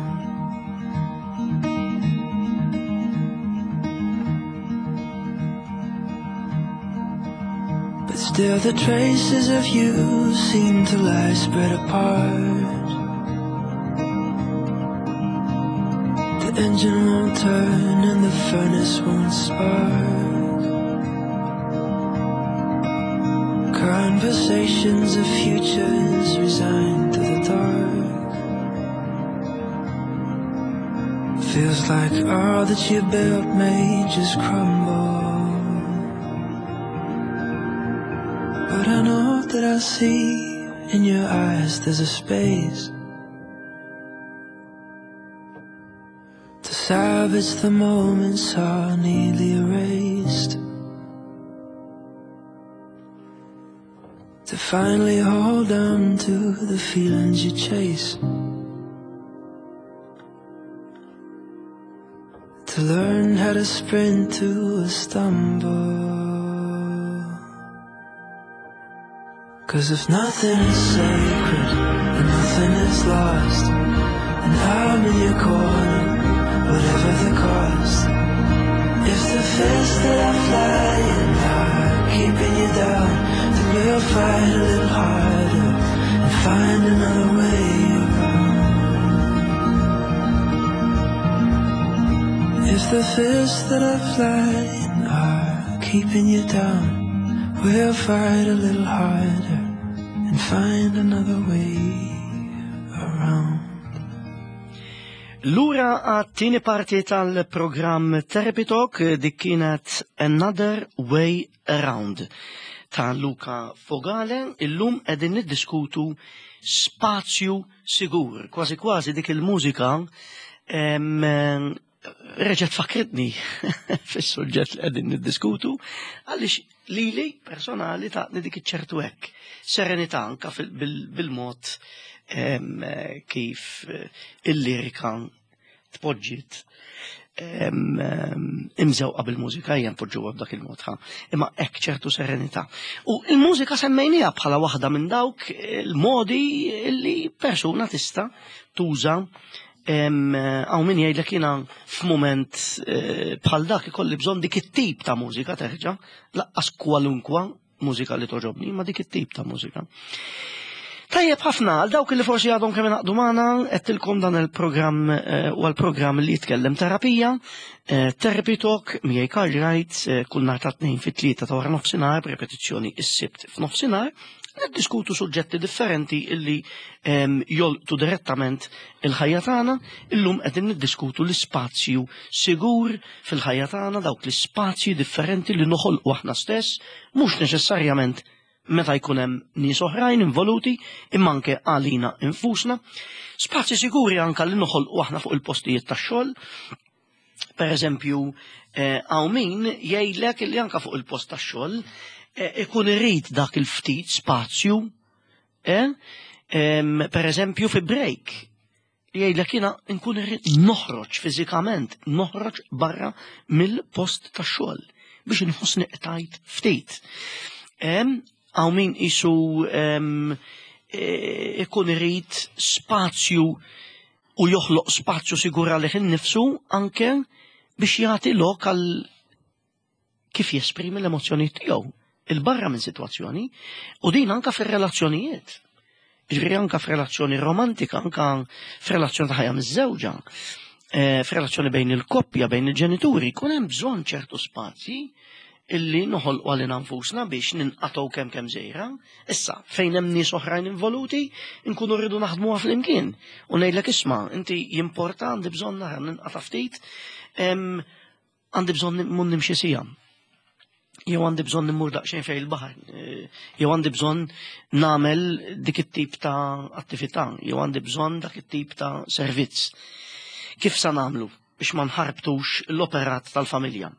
C: Still the traces of you seem to lie spread apart. The engine won't turn and the furnace won't spark. Conversations of futures resigned to the dark. Feels like all that you built may just crumble. But I know that I see in your eyes there's a space to salvage the moments all neatly erased, to finally hold on to the feelings you chase, to learn how to sprint to a stumble. 'Cause if nothing is sacred, then nothing is lost, and I'm in your corner, whatever the cost. If the fists that are flying are keeping you down, then we'll fight a little harder and find another way around. If the fists that are flying are keeping you down, we'll fight a little harder and find another way around.
A: Lura għat-tieni parti tal-programm Therapy Talk dik kienet Another Way Around ta' Luca Fogale. Illum qegħdin niddiskutu spazju sigur. Kważi kważi dik il-mużika reġgħet fakritni fis-suġġett li qegħdin niddiskutu għaliex lili personali taqni dik iċ-ċertu hekk serenità anka bil-mod kif il-lirika tpoġġiet imżewqa bil-mużika hija npoġġuha b'dak il-mod ħa. Imma hekk ċertu serenità. U l-mużika semmejniha bħala waħda minn dawk il-modi li persuna tista' tuża għaw min jgħidlek jiena f'mument bħal dak ikolli bżonn dik it-tip ta' mużika terġa' laqqas kwalunkwa mużika li toġobni, ma dik it-tip ta' mużika. Tajjeb ħafna, għal dawk li forsi għadhom kemm inaqdu magħna, qedtilkom dan il-programm u għall-programm li jitkellem terapija, Therapy Talk miegħi Cartwright kull nhar ta' tnejn fit-tlieta ta' wara nofsinhar, b'repetizzjoni s-sibt f'nofsinhar, niddiskutu suġġetti differenti illi jolqtu direttament il-ħajja tagħna. Illum qegħdin niddiskutu l-ispazju sigur fil-ħajja tagħna, dawk l-ispazji differenti li noħolqu aħna stess, mhux neċessarjament meta jkun hemm nies oħrajn involuti, imma anke għalina infusna. Spazji siguri anke li noħolqu aħna fuq il-postijiet tax-xogħol. Pereżempju, hawn min jgħidlek li anke fuq il-post tax-xogħol ikun irid dak il-ftit spazju, pereżempju fi break. Jgħidlek jiena nkun irrid noħroġ fiżikament, noħroġ barra mill-post tax-xogħol biex inħossni qtajt ftit. Għaw min isu ikun irid spazju u joħloq spazju sigura li innifsu anke biex jagħti lok għal kif jesprimi l-emozzjonijiet tiegħu il-barra minn sitwazzjoni u din anke fir-relazzjonijiet. Ġifieri anke f'relazzjoni romantika, anke f'relazzjoni ta' ħajja miż-żewġa, f'relazzjoni bejn il-koppja, bejn il-ġenituri, jkun hemm bżonn ċertu spazji illi noħolqu għalina nfusna biex ninqatgħu kemm kemm żejra. Issa, fejn hemm nies oħrajn involuti, nkunu rridu naħdmuha flimkien. U ngħidlek isma', inti jimporta għandi bżonn nara ninqata' ftit, għandi bżonn mmur nimxi sija. Jew għandi bżonn immur daqsxejn fejn il-baħar. Jew għandi bżonn nagħmel dik it-tip ta' attività, jew għandi bżonn dak it-tip ta' servizz. Kif sa nagħmlu biex ma nħarbtux l-operat tal-familja?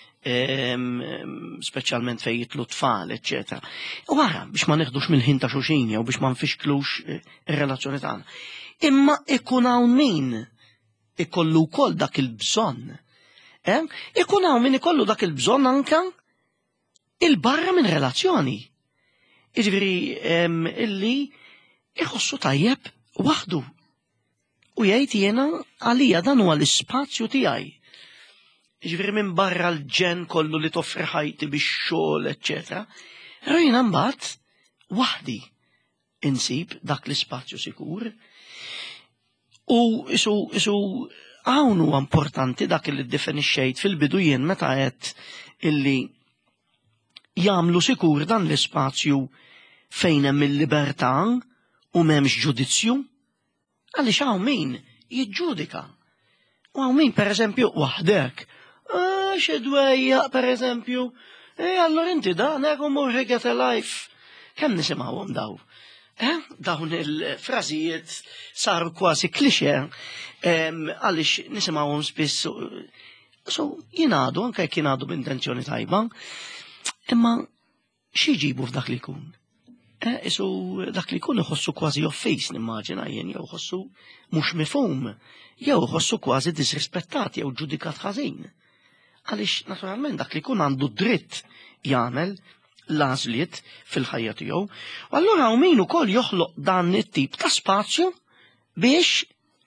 A: Speċjalment fejn jitlu tfal, eccetera. U wara biex ma neħdux mill-ħin ta' xulxin jew biex ma nfixklux ir-relazzjoni tagħna. Imma ikun hawn min ikollu wkoll dak il-bżonn. Ikun hawn min ikollu dak il-bżonn anke il-barra minn relazzjoni. Jiġifieri illi iħossu tajjeb waħdu. U jgħid jiena għalija dan huwa l-ispazju tiegħi. Ġifieri minn barra l-ġen kollu li toffri ħajti bix-xogħol, eċetera. Rajna mbagħad waħdi insib dak l-ispazju sikur. U isu isu hawn huwa importanti dak li ddefinixxejt fil-bidu jien meta qed illi jagħmlu sikur dan l-ispazju fejn hemm il-libertà u m'hemmx ġudizzju. Għaliex hawn min jiġġudika. U hawn min pereżempju waħdek. Xedwejja, per eżempju, e, allora inti dan, ego more get a life. Kemm nisimgħuhom daw? Eh? Dawn il-frażijiet saru kważi klixe, għaliex nisimgħuhom spiss. So, jingħadu, anke jekk jingħadu b'intenzjoni tajba, imma xi jġibu f'dak li jkun? Eh, isu dak li jkun iħossu kważi offejs nimmaġina jien, jew iħossu mhux mifhum, jew iħossu kważi disrispettat jew ġudikat ħażin. Għaliex naturalment dak li jkun għandu dritt jagħmel l-għażliet fil-ħajja tiegħu. U allura hawn min ukoll joħloq dan it-tip ta' spazju biex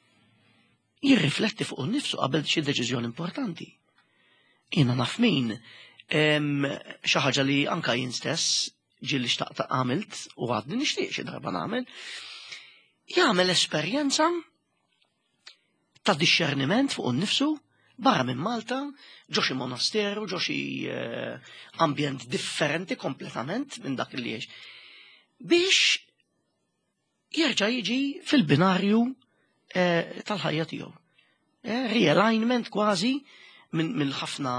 A: jirrifletti fuq innifsu qabel xi deċiżjoni importanti. Jiena naf min xi ħaġa li anke jien stess ġieli xtaqta għamilt u għadni nixtieq xi darba nagħmel, jagħmel esperjenza ta' discerniment fuq innifsu barra minn Malta, ġo xi monasteru, ġo xi ambjent differenti kompletament minn dak li jgħix. Biex jerġa' jiġi fil-binarju tal-ħajja tiegħu. Realignment kważi minn ħafna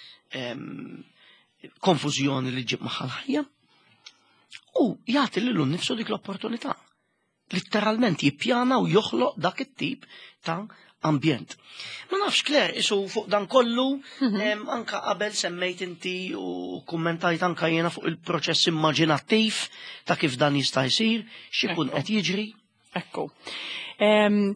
A: konfużjoni li ġib magħha l-ħajja. U jagħti lilu nnifsu dik l-opportunità. Litteralment jippjana u joħloq dak it-tip ta' ambjent. Ma nafx Claire, isu fuq dan kollu, anka qabel semmejt inti u kummentajt anka jena fuq il-proċess immaġinattiv ta' kif dan jista' jsir, x'ikun qed jiġri.
B: Ekku.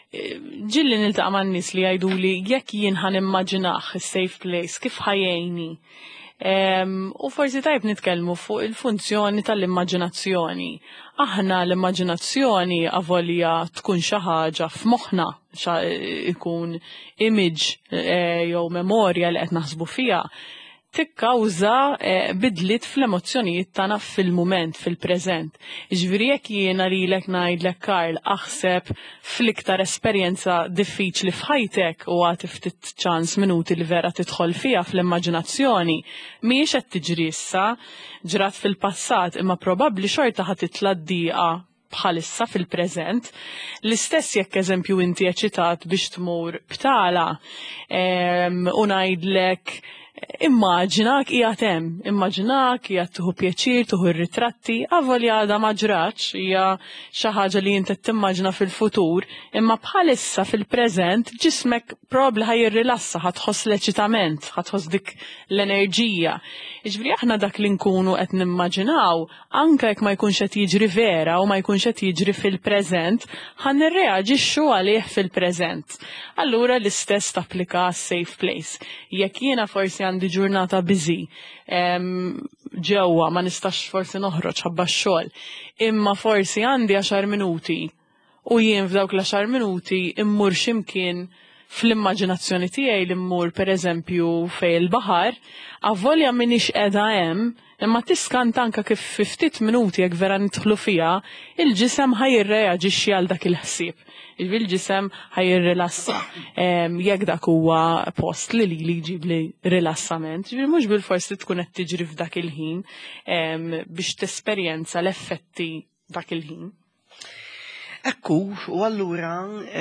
B: ġilli niltaqa' man-nies li jgħiduli jekk jien ħanimmaġinah is-safe place kif ħajjejni. Um, u forsi tajb nitkellmu fuq il-funzjoni tal-immaġinazzjoni. Aħna l-immaġinazzjoni avolja tkun xi ħaġa f'moħħna, ikun image eh, jew memorja li qed naħsbu fiha, tikkawża eh, bidliet fl-emozzjonijiet tagħna fil-mument, fil-preżent. Jiġifieri jekk jiena lilek ngħidlek Karl aħseb fl-iktar esperjenza diffiċli f'ħajtek u għati ftit ċans minuti li vera tidħol fiha fl-immaġinazzjoni, mhijiex qed tiġri issa, ġrat fil-passat imma probabbli xorta ħadd titla' d-dieqa bħalissa fil-preżent. L-istess jekk eżempju inti eċitat biex tmur btala u ngħidlek immaġinak qiegħed hemm, immaġinak qiegħed tieħu pjaċir, tieħu r-ritratti, avolja għadha ma ġratx, hija xi ħaġa li inti timmaġina fil-futur, imma bħalissa fil-preżent ġismek probabbli ħajirrilassa, ħatħoss l-eċitament, ħatħoss dik l-enerġija. Jiġifieri aħna dak li nkunu qed nimmaġinaw, anke jekk ma jkunx qed jiġri vera u ma jkunx qed jiġri fil-preżent, ħan nirreaġixxu għalih fil-preżent. Allura l-istess tapplika safe place. Jekk jiena forsi għandi ġurnata busy, ġewwa ma nistax forsi noħroġ ħabba x-xogħol, imma forsi għandi għaxar minuti u jien f'dawk l-għaxar minuti immur x'imkien fl-immaġinazzjoni tiegħi li mmur pereżempju fejn il-baħar, avvolja m'iniex qiegħda hemm, imma tiskanta anke kif fi ftit minuti jekk vera nidħlu fiha, il-ġisem ħajirreaġixxi għal dak il-ħsieb. Il-ġisem ħajirrilassa jekk dak huwa post li li jġib li rilassament. Ġifieri mhux bil-forsi tkun qed tiġri f'dak il-ħin biex tesperjenza l-effetti dak il-ħin.
A: Ekku, u allura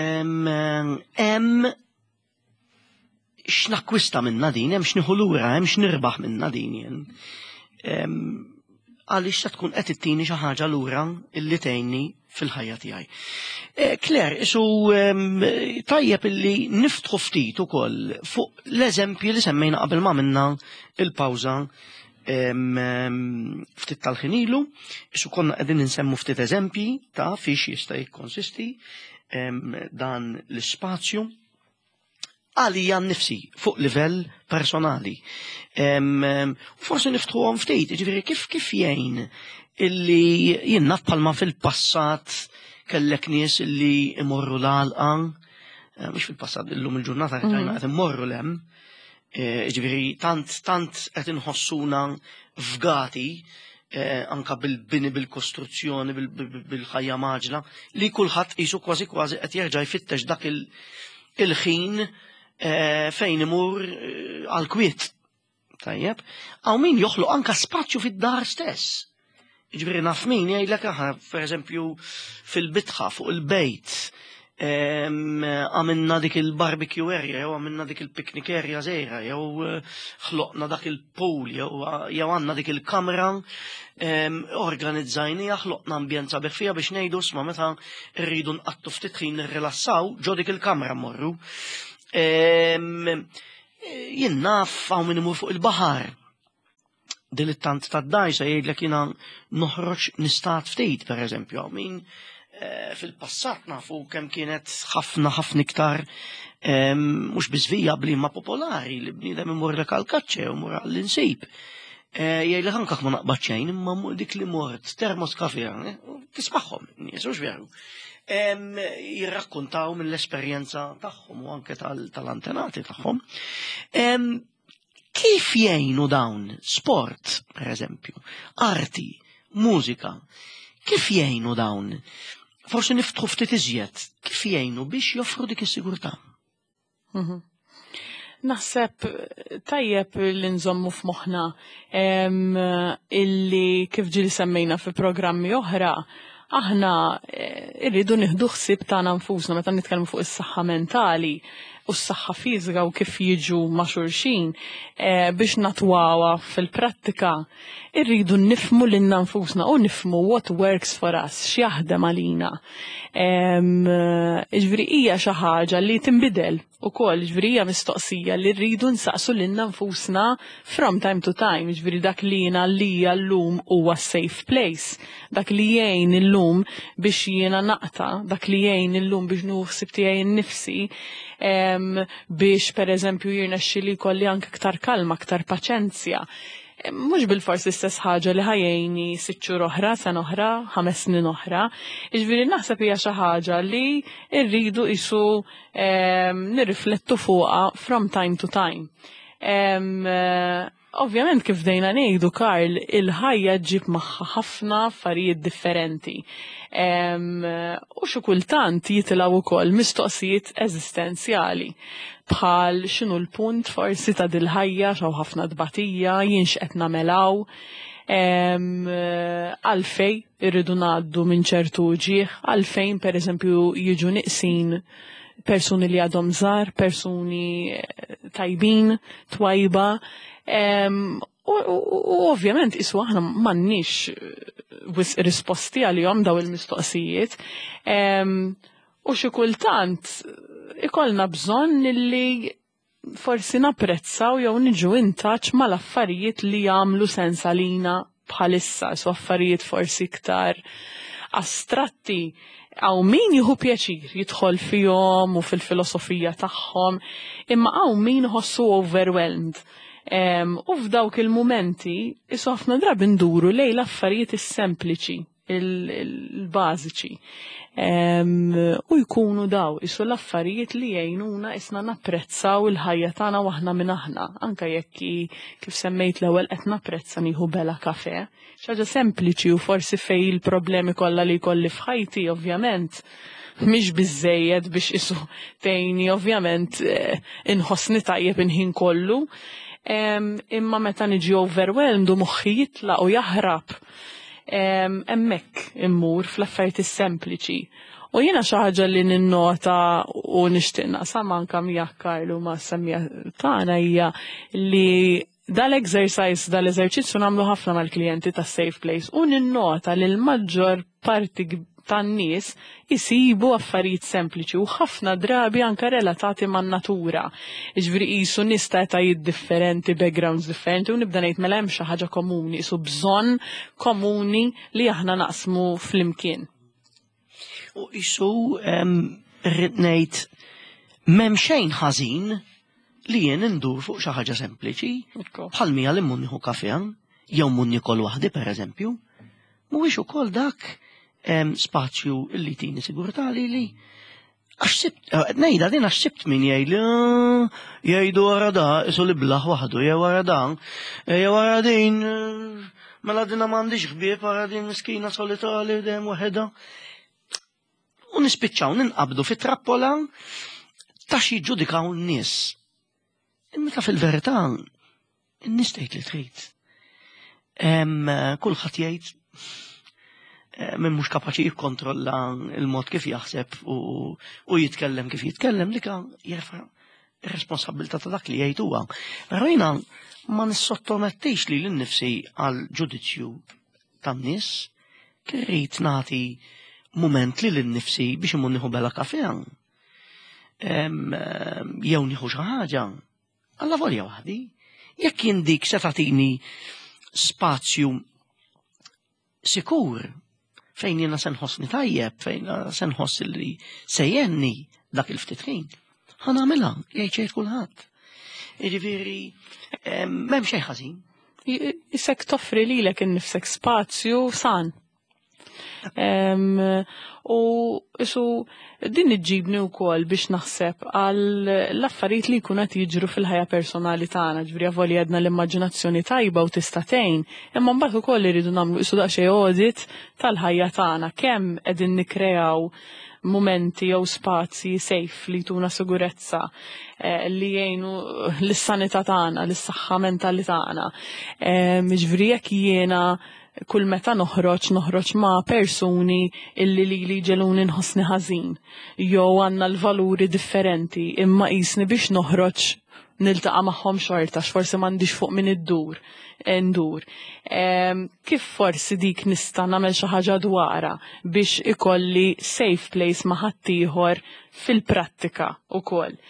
A: hemm x'nakkwista minna din, hemm x'nieħu lura, hemm x'nirbaħ minna din jien. Għaliex ta' tkun qed ittini xi ħaġa lura illi tgħinni fil-ħajja tiegħi. Claire, isu tajjeb illi niftħu ftit ukoll fuq l-eżempji li semmejna qabel ma minna il-pawża ftit tal-ħin ilu, isu konna qegħdin insemmu ftit eżempji ta' fiex jista' jikkonsisti dan l-ispazju għalija nnifsi fuq livell personali. Forsi niftħuhom ftit, ġifieri kif kif jgħin illi jien naf bħalma fil-passat kellek nies illi imorru l-għalqa, mhux fil-passat illum il-ġurnata qed immorru l-hemm, ġifieri tant tant qed inħossuna fgati anka bil-bini, bil-kostruzzjoni, bil-ħajja maġla, li kulħadd qisu kważi kważi qed jerġa' jfittex dak il-ħin fejn imur għal-kwiet. Tajjeb, għaw min joħloq anka spazju fid-dar stess. Ġifieri naf min jgħidlek aħna pereżempju fil-bitħa fuq il-bejt għamilna dik il-barbecue area, jew għamilna dik il-picnic area żgħira, jew ħloqna dak il-pool, jew għandna dik il-kamra organizzajnija, ħloqna ambjent sabiħ fiha biex ngħidu isma' meta rridu nqattu ftit ħin nirrilassaw ġo dik il-kamra mmorru. Jien naf hawn min imur fuq il-baħar. Dilettant tad-dajsa jgħidlek jiena noħroġ nistat ftit pereżempju, hawn min fil-passat nafu kemm kienet ħafna ħafna iktar mhux biss vijabbli ma popolari li bniedem imur lek għall-kaċċe u mur għall-insib. Jgħidlek anke ma naqbad xejn imma dik li mort termos kafija, tismagħhom nies mhux veru. Jirrakkuntaw mill-esperjenza tagħhom u anke tal-antenati tagħhom. Kif jgħinu dawn sport, per eżempju, arti, mużika, kif jgħinu dawn? Forsi niftħu ftit iżjed, kif jgħinu biex joffru dik is-sigurtà?
B: Naħseb tajjeb li nżommu f'moħħna illi kif ġieli semmejna fi programmi oħra, aħna irridu nieħdu ħsieb tagħna nfusna meta nitkellmu fuq is-saħħa mentali u s-saħħa fiżika u kif jiġu ma' xulxin biex natwawha fil-prattika, irridu nifhmu lilna nfusna u nifhmu what works for us, x'jaħdem għalina. Jiġifieri hija xi ħaġa li tinbidel ukoll, ġifieri hija mistoqsija li rridu nsaqsu lilna nfusna from time to time, ġifieri dak li jiena lija llum huwa safe place, dak li jgħin illum biex jiena naqta, dak li jgħin illum biex nuħsib tiegħi nnifsi, biex pereżempju jirnexxieli jkolli anke aktar kalma, aktar paċenzja. Mhux bil-forsi istess ħaġa li ħajjejni sitt xhur oħra, sena oħra, ħames snin oħra. Jiġifieri naħseb hija xi ħaġa li rridu qisu nirriflettu fuqha from time to time. Ovvjament kif dejna ngħidu Karl, il-ħajja ġġib magħha ħafna affarijiet differenti. U xi kultant jitilgħu wkoll mistoqsijiet eżistenzjali. Bħal x'inhu l-punt forsi ta' dil-ħajja xew ħafna dbatija, jien x'qed nagħmel għalfejn irridu ngħaddu minn ċertu ġieħ, għalfejn pereżempju jiġu nieqsin persuni li għadhom żgħar, persuni tajbin, twajba. U ovvjament isu aħna m'għandniex risposti għalihom daw il-mistoqsijiet. U xi kultant ikollna bżonn li forsi napprezzaw jew niġu intaċ mal-affarijiet li jagħmlu sens għalina bħalissa, su affarijiet forsi iktar astratti, għaw min jieħu pjaċir jidħol fihom u fil-filosofija tagħhom, imma għaw min iħossu overwhelmed. U f'dawk il-mumenti isu ħafna drabi nduru lejn l-affarijiet is-sempliċi, il-bażiċi. U jkunu daw isu l-affarijiet li jgħinuna isna napprezzaw il-ħajja tagħna waħna minn aħna, anke jekk kif semmejt l-ewwel qed napprezza nieħu bela kafe, xi ħaġa sempliċi u forsi fejn il-problemi kollha li jkolli f'ħajti ovvjament mhix biżżejjed biex isu tgħinni ovvjament inħossni tajjeb inħin kollu, imma meta niġi overwhelmed u moħħi jitlaq u jaħrab. Hemmhekk immur fl-affarijiet is-sempliċi. U jiena xi ħaġa li ninnota u nixtieq naqsam anke miegħek Karlu ma' semmija tagħna hija li dal-exercise, dal-eżerċizzju nagħmlu ħafna mal-klijenti tas Safe Place u ninnota li l-maġġor parti tan-nies isibu affarijiet sempliċi u ħafna drabi anke relatati man-natura. Jiġifieri qisu nies ta' etajiet differenti, backgrounds differenti u nibda ngħid mela hemm xi ħaġa komuni, qisu bżonn komuni li aħna naqsmu flimkien.
A: U qisu rrid ngħid m'hemm xejn ħażin li jien indur fuq xi ħaġa sempliċi, bħal mija li mun nieħu kafè jew mun nikol waħdi pereżempju, mhuwiex ukoll dak spazju li tini sigurtà li li għaxsibt, nejda din għaxsibt min jgħid jgħidu wara da, isu li blaħ waħdu, jew wara dan, jew wara din, mela dina m'għandix ħbieb wara din miskina solitari dem waħedha. U nispiċċaw ninqabdu fit-trappola ta' xi jġudikaw n-nies. Imma fil-verità, n-nies tgħid li trid. Kulħadd jgħid minn mhux kapaċi jikkontrolla il-mod kif jaħseb u jitkellem kif jitkellem li kan jerfa' ir-responsabbiltà ta' dak li jgħid huwa. Però jiena ma nissottomettix li l-innifsi għal ġudizzju tan-nies, kirrid nagħti mument li l-innifsi biex imur nieħu bela kafè jew nieħu xi ħaġa alla volja waħdi. Jekk jien dik se tagħtini spazju sikur fejn jiena se nħossni tajjeb, fejn se nħoss li sejjenni dak il-ftit ħin, ħa nagħmilha jgħid xejn kulħadd. Jiġifieri m'hemm xejn ħażin.
B: Isek toffri lilek innifsek spazju san. U isu din iġġibni wkoll biex naħseb għal l-affarijiet li jkun qed jiġru fil-ħajja personali tagħna, ġifieri avoli għedna l-immaġinazzjoni tajba u tista' tgħin, imma mbagħad ukoll iridu nagħmlu isu daqsxejn audit tal-ħajja tagħna kemm qegħdin nikkreaw momenti jew spazji safe li tuna sigurezza li jgħinu lis-sanità tagħna, lis-saħħa mentali tagħna. Ġifieri jekk jiena kull meta noħroġ noħroġ ma' persuni illi li li ġeluni nħossni ħażin, jew għandna l-valuri differenti, imma qisni biex noħroġ niltaqa' magħhom xorta x'forsi m'għandix fuq min iddur ndur. Kif forsi dik nista' nagħmel xi ħaġa dwarha biex ikolli safe place ma' ħadd ieħor fil-prattika wkoll.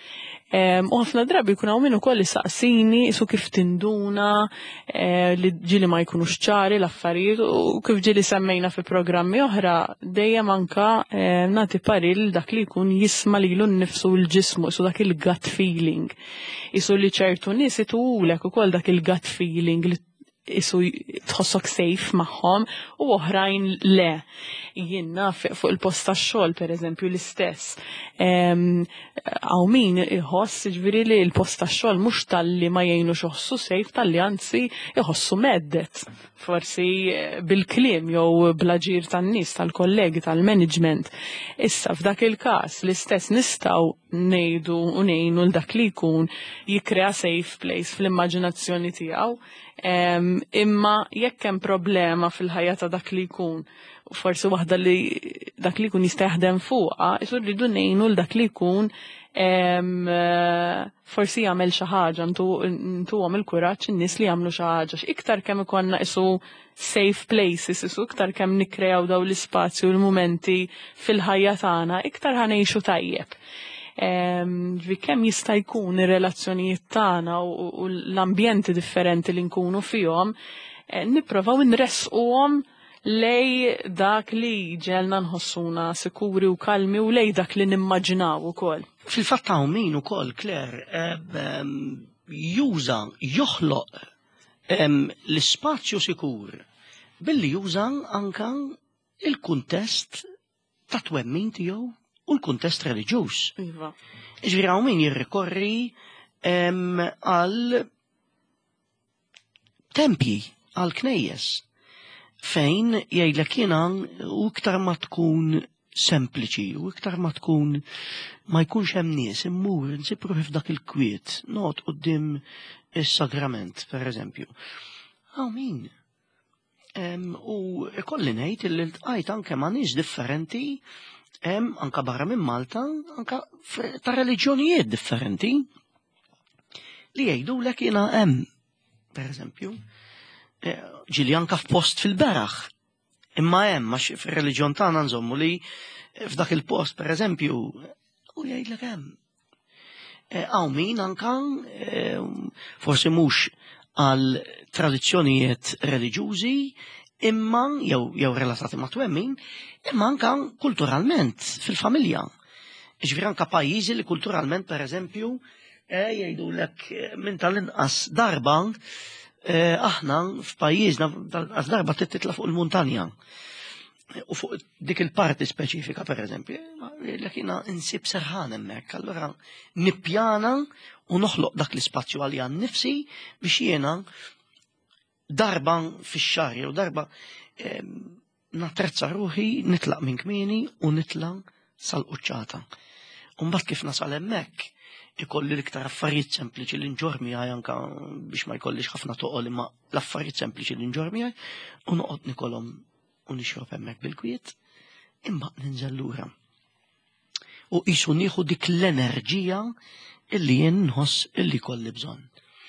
B: U ħafna drabi jkun hawn min ukoll isaqsini isu kif tinduna li ġieli ma jkunux ċari l-affarijiet u kif ġieli semmejna fi programmi oħra dejjem anka nagħti paril dak li jkun jisma' lilu nnifsu l-ġismu isu dak il-gut feeling. Isu li ċertu nies itulek ukoll dak il-gut feeling li isu tħossok safe magħhom u oħrajn le. Jiena fuq il-post tax-xogħol pereżempju l-istess. Hawn min iħoss ġifieri li l-post tax-xogħol mhux talli ma jgħinux iħossu safe talli anzi iħossu meddet. Forsi bil-kliem jew bl-aġir tan-nies tal-kollegi tal-management. Issa f'dak il-każ l-istess nistgħu ngħidu u ngħinu l dak li jkun jikkrea safe place fl-immaġinazzjoni tiegħu. Um, imma jekk hemm problema fil-ħajja ta' dak li jkun, forsi waħda li dak li jkun jista' jaħdem fuqha, isu rridu ngħinu l dak li jkun um, uh, forsi jagħmel xi ħaġa, ntuhom il-kuraġġ in-nies li jagħmlu xi ħaġa. Iktar kemm ikollna isu safe places, isu iktar kemm nikkreaw daw l-ispazju u l-mumenti fil-ħajja tagħna, iktar ħanejxu tajjeb. Ġvi kemm jista' jkun ir-relazzjonijiet tagħna u l-ambjenti differenti li nkunu fihom nipprovaw nresquhom lej dak li ġelna nħossuna sikuri u kalmi u lej dak li nimmaġinaw ukoll.
A: Fil-fatt hawn min ukoll Claire juża joħloq l-ispazju sikur billi juża anke il-kuntest ta' twemmin tiegħu u l-kuntest reliġjuż.
B: Iva.
A: Ġifieri hawn min jirrikorri għal tempji, għal knejjes, fejn jgħidlek jiena u iktar ma tkun sempliċi, u iktar ma tkun ma jkunx hemm nies immur nsib ruħi f'dak il-kwiet, noqgħod quddiem is-sagrament, pereżempju. Hawn min. U ikolli ngħid illi ltqajt anke ma' nies differenti hemm anka barra minn Malta, anka ta' reliġjonijiet differenti li jgħidulek jiena hemm, pereżempju, ġieli anka f'post fil-beraħ. Imma hemm għax fir-reliġjon tagħna nżommu li f'dak il-post pereżempju u jgħidlek hemm. Hawn min anka forsi mhux għal tradizzjonijiet reliġjużi imma jew jew relatati ma' twemmin, imma anke kulturalment fil-familja. Ġifieri anke pajjiżi li kulturalment pereżempju jgħidulek minn tal-inqas darba aħna f'pajjiżna tal-inqas darba titla' fuq il-muntanja. U fuq dik il-parti speċifika pereżempju, jgħidlek jiena insib serħan hemmhekk, allura nippjana u noħloq dak l-ispazju għalija nnifsi biex jiena darba fix-xahar jew darba natrezza ruħi nitlaq minn kmieni u nitlaq sal-quċċata. U mbagħad kif nasal hemmhekk ikolli l-iktar affarijiet sempliċi li nġorr miegħi anke biex ma jkollix ħafna toqgħod imma l-affarijiet sempliċi li nġorr miegħi u noqgħod nikolhom u nixrob hemmhekk bil-kwiet imbagħad ninżel lura. U qisu nieħu dik l-enerġija illi jien nħoss illi kolli bżonn.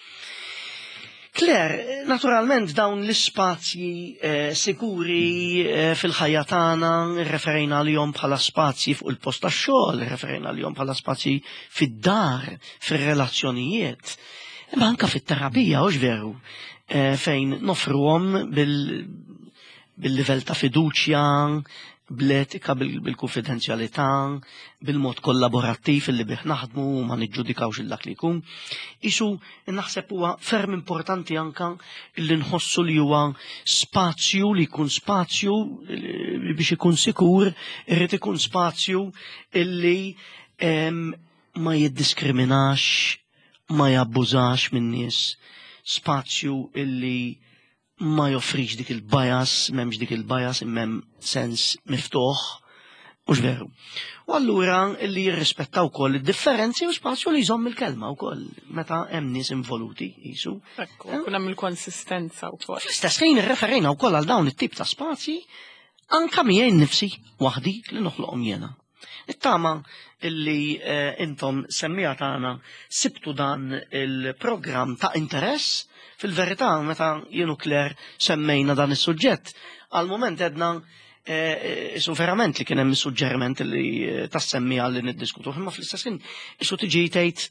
A: Claire, naturalment dawn l-ispazji eh, sikuri eh, fil-ħajja tagħna irreferejna għalihom bħala spazji fuq il-post tax-xogħol, irreferejna għalihom bħala spazji fid-dar, fir-relazzjonijiet, imma anke fit-terapija hux veru eh, fejn nofruhom bil-livell ta' fiduċja, bl-etika, bil-konfidenzjalità, bil-mod kollaborattiv illi bih naħdmu u ma niġġudikawx il-dak li jkun. Isu naħseb huwa ferm importanti anke illi nħossu li huwa spazju li jkun spazju li biex ikun sikur, irrid ikun spazju illi ma jiddiskriminax, ma jabbużax min nies, spazju illi ma joffriġ dik il-bias, memx dik il-bias, immem sens miftuħ, ux veru. U allura li jirrispettaw koll il-differenzi u spazju li jżomm il-kelma u koll, meta hemm nies involuti, jisu.
B: Ekku, kun hemm il-konsistenza u koll.
A: Fl-istess ħin irreferejna wkoll għal dawn it-tip ta' spazji, anka miegħi nnifsi waħdi li noħloqhom jiena. Nittama illi intom semmija tagħna sibtu dan il-programm ta' interess. Fil-verità, meta jienu Claire semmejna dan is-suġġett, għal-moment edna isu verament li kien hemm is-suġġeriment li tassemmija li niddiskutu, imma fl-istess ħin isu tiġi tgħid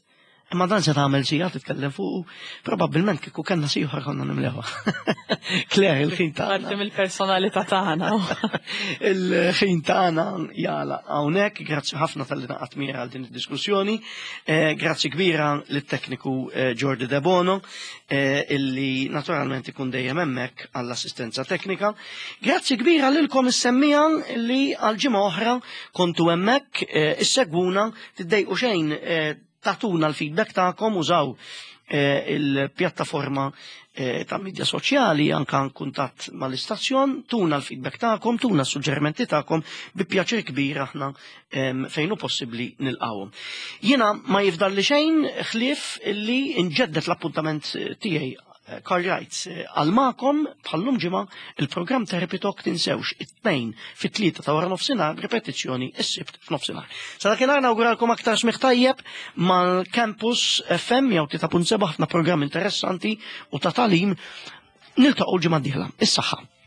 A: Ma dan se tagħmel xi titkellem fuq probabbilment kieku kellna xi oħra konna nimlewa. Claire, il-ħin tagħna.
B: Għaddim il-personalità tagħna.
A: Il-ħin tagħna jala hawnhekk, grazzi ħafna tal-li naqgħat miegħi għal din id-diskussjoni. Grazzi kbira lit-tekniku Jordi De Bono, illi naturalment ikun dejjem hemmhekk għall-assistenza teknika. Grazzi kbira lilkom is-semmija illi għal ġimgħa oħra kontu hemmhekk issegwuna tiddejqu xejn tatuna l-feedback ta'kom, użaw il-pjattaforma ta' media soċjali, anka kuntatt mal-istazzjon, tuna l-feedback ta'kom, tuna s-suġġerimenti ta'kom, bi pjaċir kbir aħna fejn hu possibbli nilqawhom. Jiena ma jifdal li xejn ħlief illi inġeddet l-appuntament tiegħi Cartwrights għal-makom bħallum ġimgħa il-programm Therapy Talk tinsewx it-tnejn fit-tlieta ta' wara nofsinhar ripetizzjoni s-sibt f'nofsinhar. Sa dakinhar nawguralkom aktar smigħ tajjeb mal-Campus F M jew tlieta punt seba' ħafna programm interessanti u ta' tagħlim niltaqgħu l-ġimgħa d-dieħla. Is-saħħa.